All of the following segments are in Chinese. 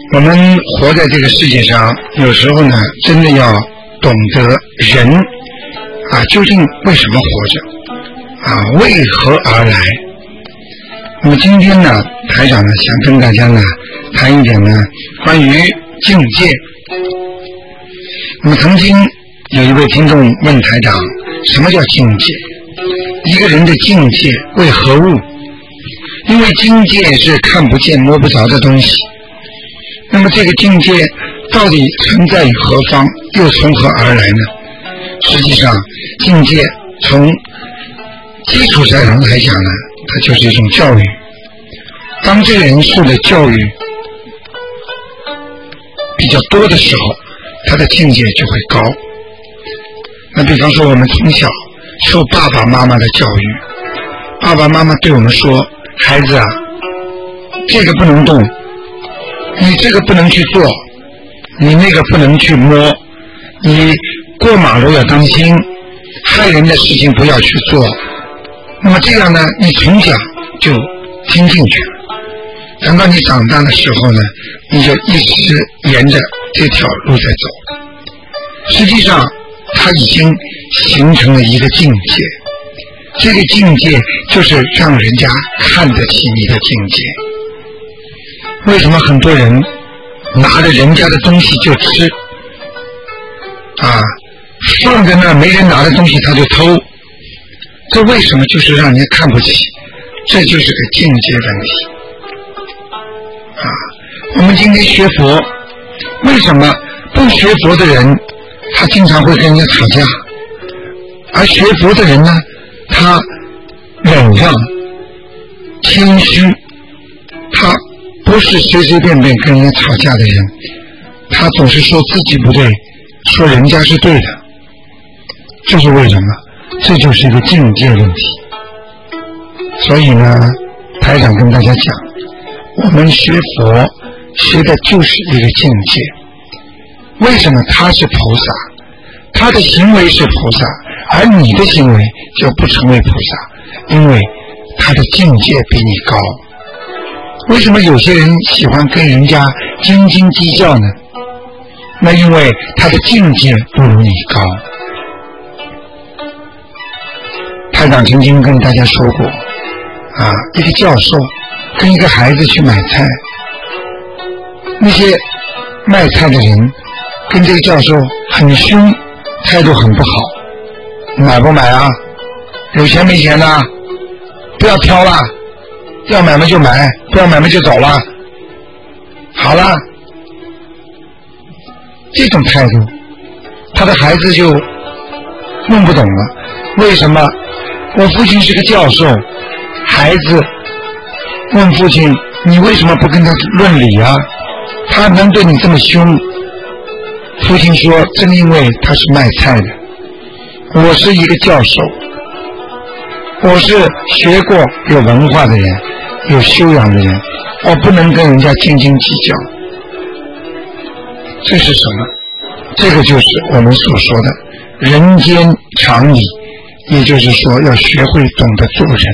我们活在这个世界上，有时候呢，真的要懂得人究竟为什么活着为何而来。那么今天呢，台长呢想跟大家呢谈一点呢关于境界。那么曾经有一位听众问台长，什么叫境界？一个人的境界为何物？因为境界是看不见摸不着的东西，那么这个境界到底存在于何方，又从何而来呢？实际上境界从基础上来讲呢，它就是一种教育。当这个人受的教育比较多的时候，他的境界就会高。那比方说我们从小受爸爸妈妈的教育，爸爸妈妈对我们说，孩子啊，这个不能动，你这个不能去做，你那个不能去摸，你过马路要当心，害人的事情不要去做。那么这样呢，你从小就听进去了，等到你长大的时候呢，你就一直沿着这条路在走。实际上它已经形成了一个境界，这个境界就是让人家看得起你的境界。为什么很多人拿着人家的东西就吃放在那没人拿的东西他就偷？这为什么？就是让人家看不起，这就是个境界问题我们今天学佛，为什么不学佛的人他经常会跟人家吵架，而学佛的人呢，他忍让谦虚，他不是随随便便跟人家吵架的人，他总是说自己不对，说人家是对的。这是为什么？这就是一个境界问题。所以呢，台长跟大家讲，我们学佛学的就是一个境界。为什么他是菩萨，他的行为是菩萨，而你的行为就不成为菩萨？因为他的境界比你高。为什么有些人喜欢跟人家斤斤计较呢？那因为他的境界不如你高。台长曾经跟大家说过一个教授跟一个孩子去买菜，那些卖菜的人跟这个教授很凶，态度很不好。买不买啊？有钱没钱啊？不要挑了，要买嘛就买，不要买嘛就走了。好了，这种态度他的孩子就弄不懂了。为什么？我父亲是个教授，孩子问父亲，你为什么不跟他论理啊？他能对你这么凶？父亲说，正因为他是卖菜的，我是一个教授，我是学过有文化的人，有修养的人，我不能跟人家斤斤计较。这是什么？这个就是我们所说的人间常理，也就是说要学会懂得做人。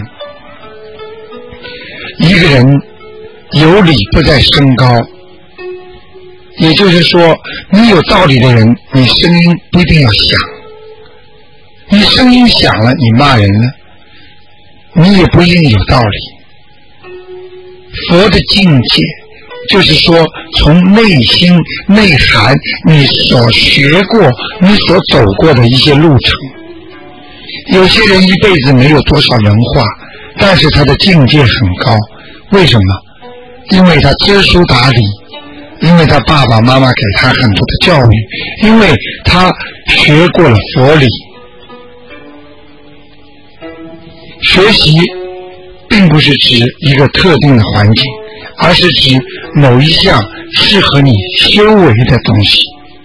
一个人有理不在声高，也就是说你有道理的人，你声音不一定要响，你声音响了，你骂人了，你也不一定有道理。佛的境界就是说从内心内涵你所学过你所走过的一些路程。有些人一辈子没有多少文化，但是他的境界很高。为什么？因为他知书达理，因为他爸爸妈妈给他很多的教育，因为他学过了佛理。学习并不是指一个特定的环境，而是指某一项适合你修为的东西。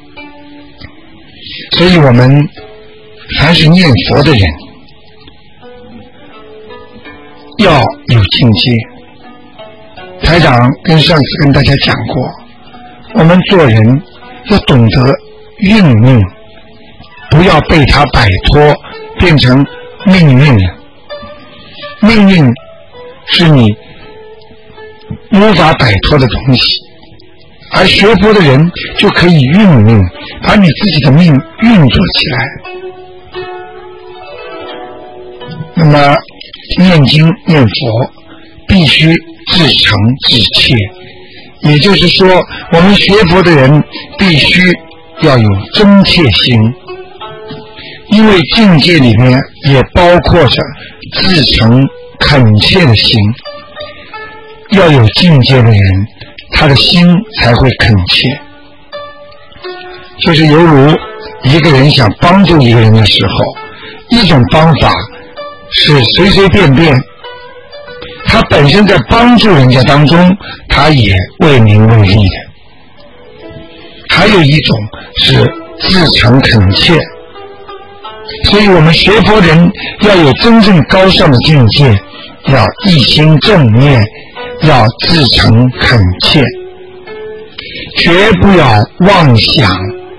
所以我们凡是念佛的人要有境界。台长上次跟大家讲过，我们做人要懂得运命，不要被它摆脱变成命运了。命运是你无法摆脱的东西， 而学佛的人就可以运命，把你自己的命运作起来。那么念经念佛必须至诚至切，也就是说我们学佛的人必须要有真切心，因为境界里面也包括着至诚恳切的心。要有境界的人，他的心才会恳切。就是犹如一个人想帮助一个人的时候，一种方法是随随便便，他本身在帮助人家当中他也为名为利的。还有一种是至诚恳切，所以我们学佛人要有真正高尚的境界，要一心正念，要至诚恳切，绝不要妄想。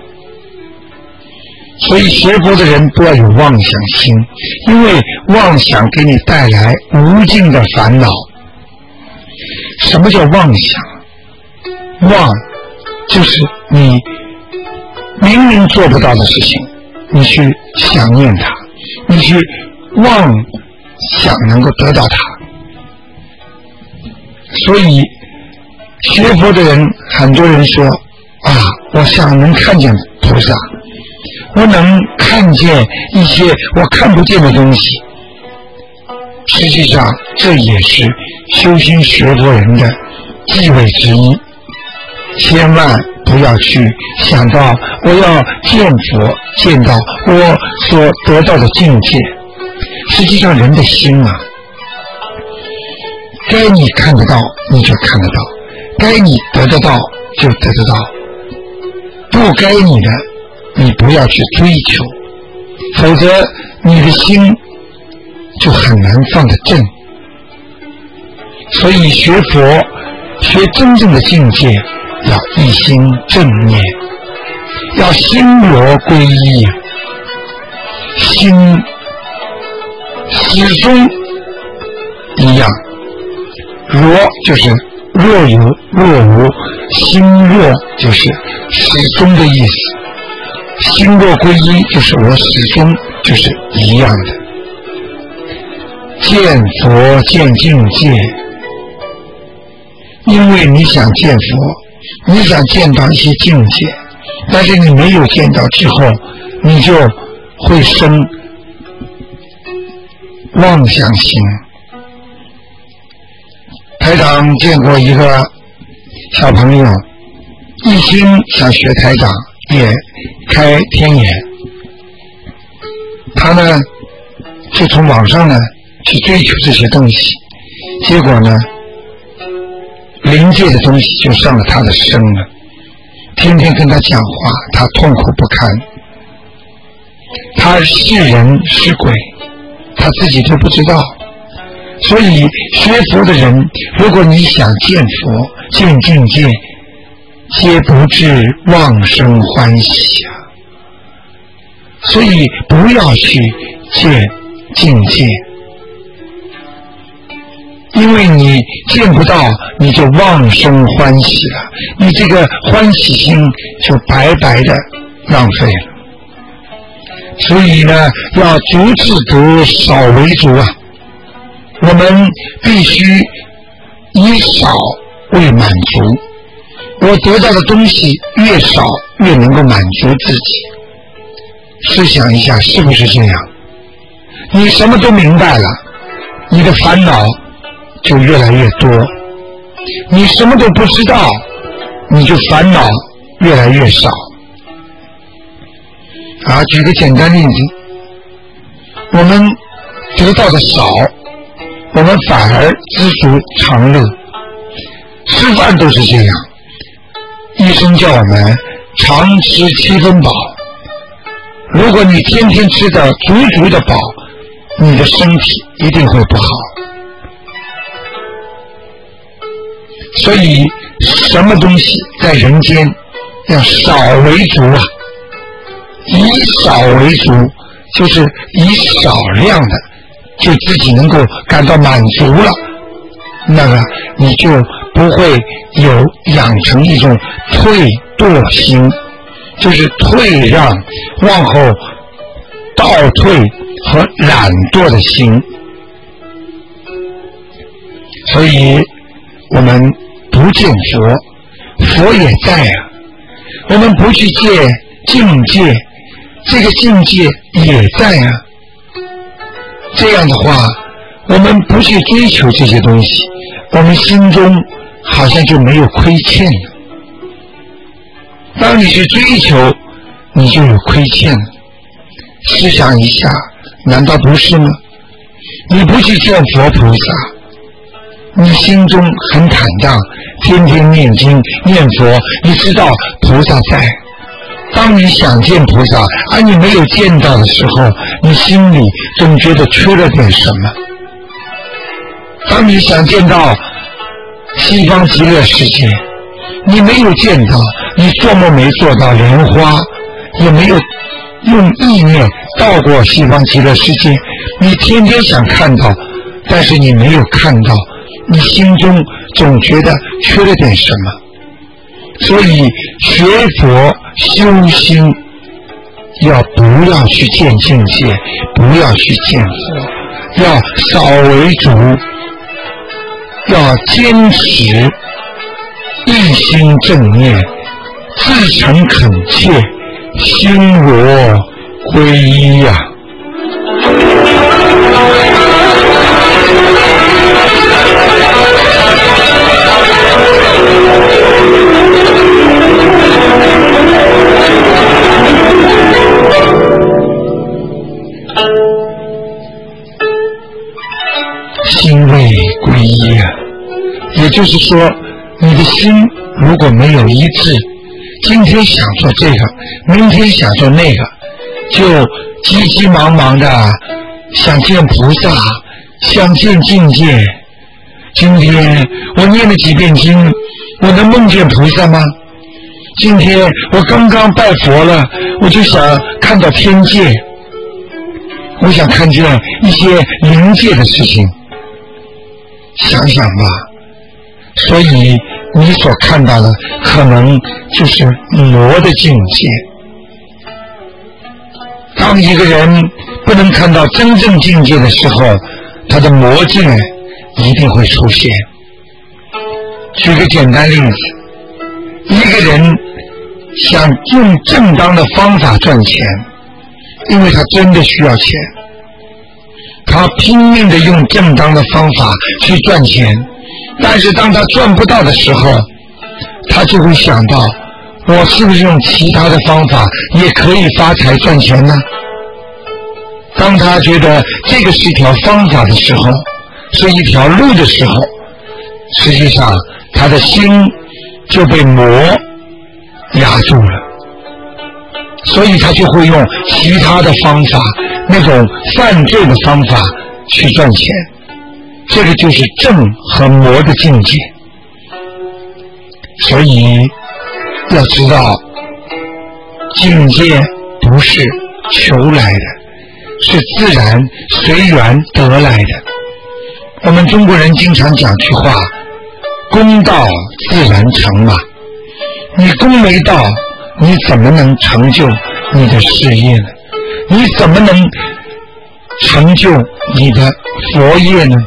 所以学佛的人不要有妄想心，因为妄想给你带来无尽的烦恼。什么叫妄想？妄就是你明明做不到的事情，你去想念它，你去妄想能够得到它。所以学佛的人，很多人说啊，我想能看见菩萨，我能看见一些我看不见的东西。实际上这也是修心学佛人的忌讳之一，千万不要去想到我要见佛，见到我所得到的境界。实际上人的心啊，该你看得到你就看得到，该你得得到就得得到，不该你的你不要去追求，否则你的心就很难放得正。所以学佛，学真正的境界，要一心正念，要心罗归一，心始终一样。若就是若有若无，心若就是始终的意思，心若归一就是我始终就是一样的。见佛见境界，因为你想见佛，你想见到一些境界，但是你没有见到之后，你就会生妄想心。台长见过一个小朋友，一心想学台长，也开天眼，他呢就从网上呢去追求这些东西，结果呢灵界的东西就上了他的身了，天天跟他讲话，他痛苦不堪，他是人是鬼他自己都不知道。所以学佛的人，如果你想见佛见境界，皆不至妄生欢喜啊！所以不要去见境界，因为你见不到，你就妄生欢喜了，你这个欢喜心就白白的浪费了。所以呢，要足自得，少为足啊！我们必须以少为满足，我得到的东西越少，越能够满足自己。试想一下，是不是这样？你什么都明白了，你的烦恼就越来越多；你什么都不知道，你就烦恼越来越少。举个简单例子，我们得到的少，我们反而知足常乐。吃饭都是这样，医生叫我们常吃7分饱，如果你天天吃的足足的饱，你的身体一定会不好。所以什么东西在人间要少为足啊，以少为足，就是以少量的就自己能够感到满足了，那么你就不会养成一种退惰心，就是退让、往后倒退和懒惰的心。所以我们不见佛，佛也在啊。我们不去借境界，这个境界也在啊。这样的话，我们不去追求这些东西，我们心中好像就没有亏欠了。当你去追求，你就有亏欠了。试想一下，难道不是吗？你不去见佛菩萨，你心中很坦荡，天天念经念佛，你知道菩萨在。当你想见菩萨，而你没有见到的时候，你心里总觉得缺了点什么。当你想见到西方极乐世界，你没有见到，你做梦没做到莲花，也没有用意念到过西方极乐世界，你天天想看到，但是你没有看到，你心中总觉得缺了点什么。所以学佛修心，不要去见境界，不要去见佛，要少为主，要坚持一心正念，自诚恳切，心我归一呀。心为归一啊，也就是说，你的心如果没有一致，今天想做这个，明天想做那个，就急急忙忙的想见菩萨，想见境界。今天我念了几遍经，我能梦见菩萨吗？今天我刚刚拜佛了，我就想看到天界，我想看见一些灵界的事情。想想吧，所以你所看到的可能就是魔的境界。当一个人不能看到真正境界的时候，他的魔境一定会出现。举个简单例子，一个人想用正当的方法赚钱，因为他真的需要钱，他拼命的用正当的方法去赚钱，但是当他赚不到的时候，他就会想到，我是不是用其他的方法也可以发财赚钱呢？当他觉得这个是一条方法的时候，是一条路的时候，实际上他的心就被魔压住了，所以他就会用其他的方法，那种犯罪的方法去赚钱。这个就是正和魔的境界。所以要知道，境界不是求来的，是自然随缘得来的。我们中国人经常讲句话，功到自然成嘛。你功没到，你怎么能成就你的事业呢？你怎么能成就你的佛业呢？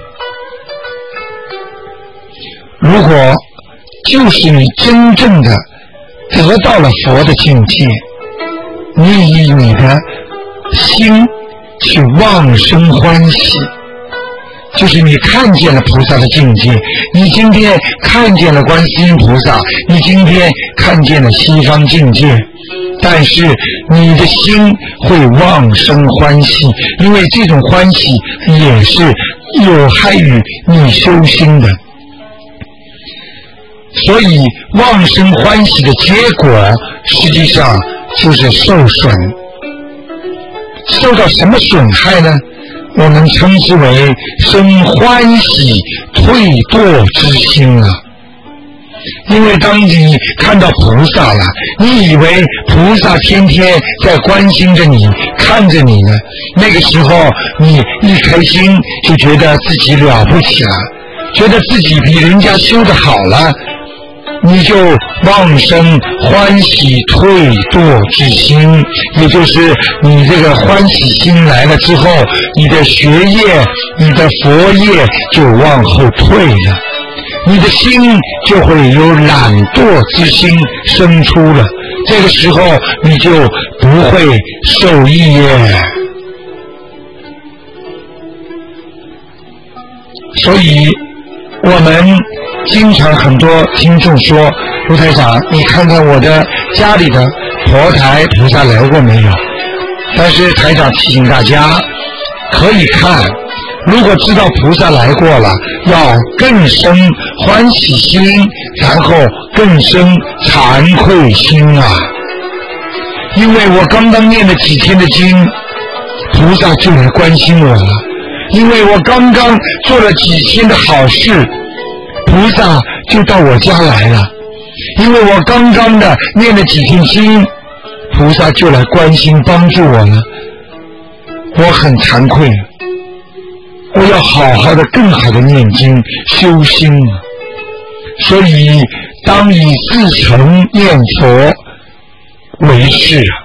如果就是你真正的得到了佛的境界，你以你的心去妄生欢喜，就是你看见了菩萨的境界，你今天看见了观世音菩萨，你今天看见了西方境界，但是你的心会妄生欢喜，因为这种欢喜也是有害于你修心的。所以妄生欢喜的结果实际上就是受损。受到什么损害呢？我们称之为生欢喜退堕之心啊。因为当你看到菩萨了，你以为菩萨天天在关心着你，看着你呢，那个时候你一开心就觉得自己了不起了， 觉得自己比人家修得好了，你就妄生欢喜退堕之心，也就是你这个欢喜心来了之后，你的学业你的佛业就往后退了，你的心就会有懒惰之心生出了，这个时候你就不会受益耶。所以我们经常很多听众说，卢台长你看看我的家里的佛台菩萨来过没有，但是台长提醒大家可以看，如果知道菩萨来过了，要更生欢喜心，然后更生惭愧心啊。因为我刚刚念了几天的经，菩萨就来关心我了，因为我刚刚做了几天的好事，菩萨就到我家来了，因为我刚刚的念了几天经，菩萨就来关心帮助我了。我很惭愧，我要好好的更好的念经修心。所以当以自成念佛为事啊。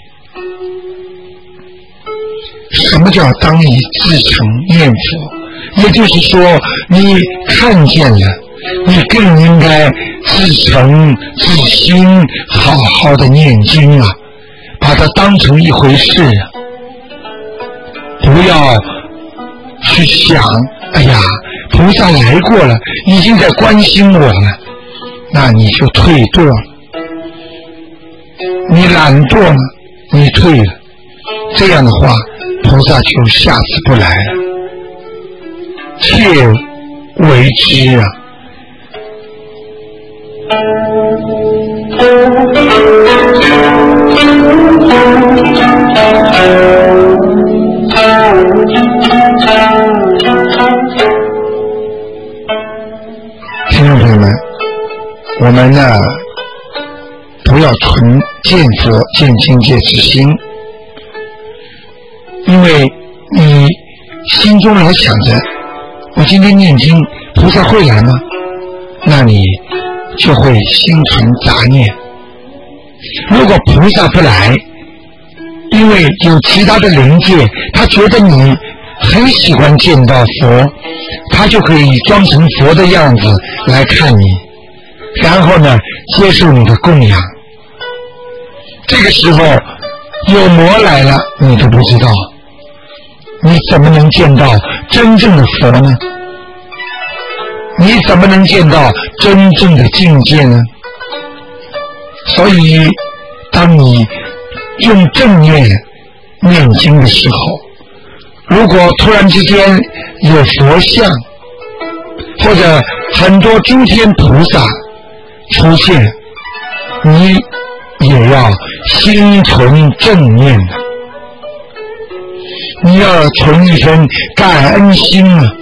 什么叫当以自成念佛？也就是说你看见了，你更应该自诚自心好好的念经啊，把它当成一回事啊，不要去想哎呀菩萨来过了，已经在关心我了，那你就退堕了，你懒惰了，你退了，这样的话菩萨就下次不来了，切为之啊。听众朋友们，我们呢不要存见佛见境界之心，因为你心中老想着我今天念经菩萨会来吗？那你就会心存杂念。如果菩萨不来，因为有其他的灵界，他觉得你很喜欢见到佛，他就可以装成佛的样子来看你，然后呢接受你的供养。这个时候有魔来了你都不知道，你怎么能见到真正的佛呢？你怎么能见到真正的境界呢？所以当你用正念念经的时候，如果突然之间有佛像或者很多诸天菩萨出现，你也要心存正念的，你要存一份感恩心啊。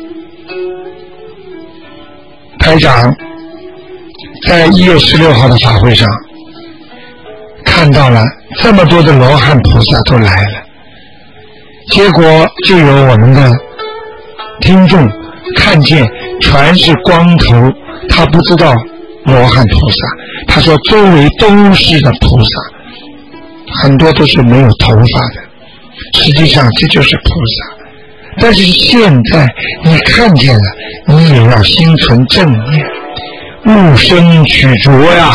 台长在1月16号的法会上看到了这么多的罗汉菩萨都来了，结果就有我们的听众看见全是光头，他不知道罗汉菩萨，他说周围都是的菩萨，很多都是没有头发的，实际上这就是菩萨。但是现在你看见了，你也要心存正念，勿生取着呀。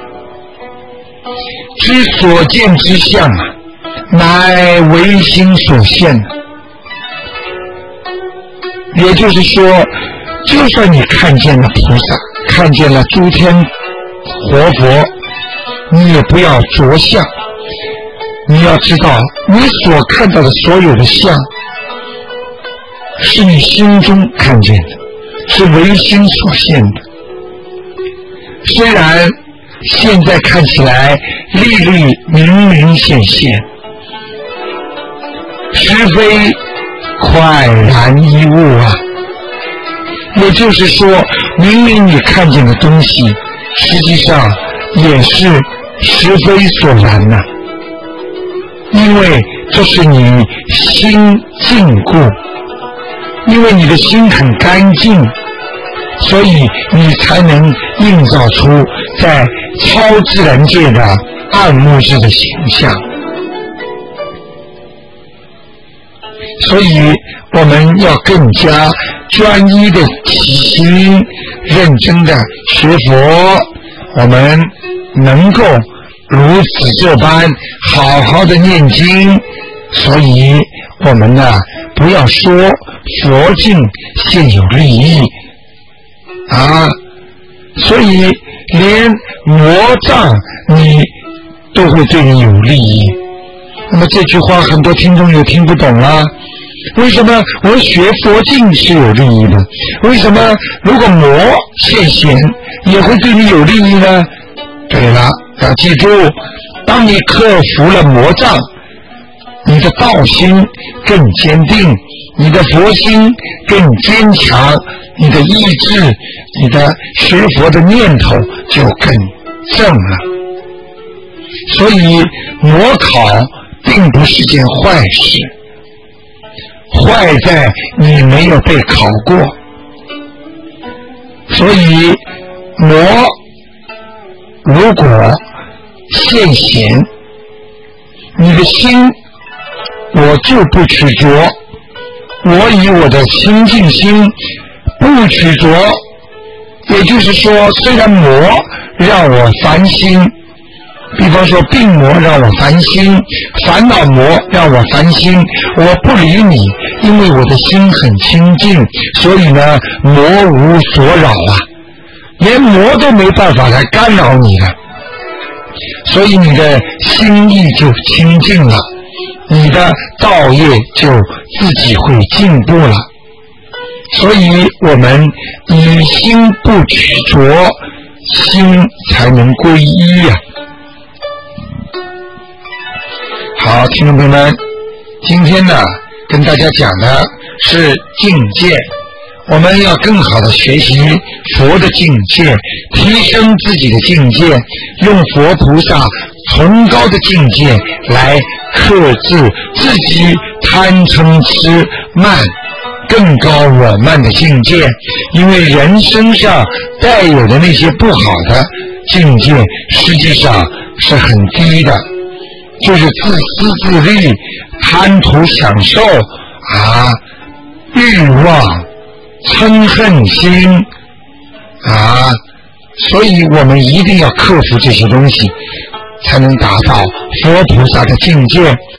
知所见之相啊，乃唯心所现。也就是说，就算你看见了菩萨，看见了诸天活佛，你也不要着相。你要知道，你所看到的所有的相，是你心中看见的，是唯心所现的。虽然现在看起来粒粒明明显现，实非快然一物啊。也就是说，明明你看见的东西，实际上也是实非所然呐。因为这是你心净故，因为你的心很干净， 所以你才能映照出在超自然界的暗物质的形象。所以我们要更加专一的起心，认真的学佛，我们能够如此这般好好的念经。所以我们呢，不要说佛境现有利益啊，所以连魔障你都会对你有利益。那么这句话很多听众也听不懂了，为什么我学佛境是有利益的？为什么如果魔现前也会对你有利益呢？对了，要记住，当你克服了魔障，你的道心更坚定，你的佛心更坚强，你的意志，你的学佛的念头就更正了。所以魔考并不是件坏事，坏在你没有被考过。所以魔如果现前，你的心我就不执着，我以我的清净心不执着，也就是说，虽然魔让我烦心，比方说病魔让我烦心，烦恼魔让我烦心，我不理你，因为我的心很清净，所以呢，魔无所扰啊，连魔都没办法来干扰你了，所以你的心意就清净了，你的道业就自己会进步了。所以我们以心不执着，心才能归一啊。好，听众朋友们，今天呢跟大家讲的是境界，我们要更好的学习佛的境界，提升自己的境界，用佛菩萨崇高的境界来克制自己贪嗔痴慢更高我慢的境界。因为人身上带有的那些不好的境界实际上是很低的，就是自私自利、贪图享受啊、欲望、嗔恨心啊，所以我们一定要克服这些东西，才能达到佛菩萨的境界。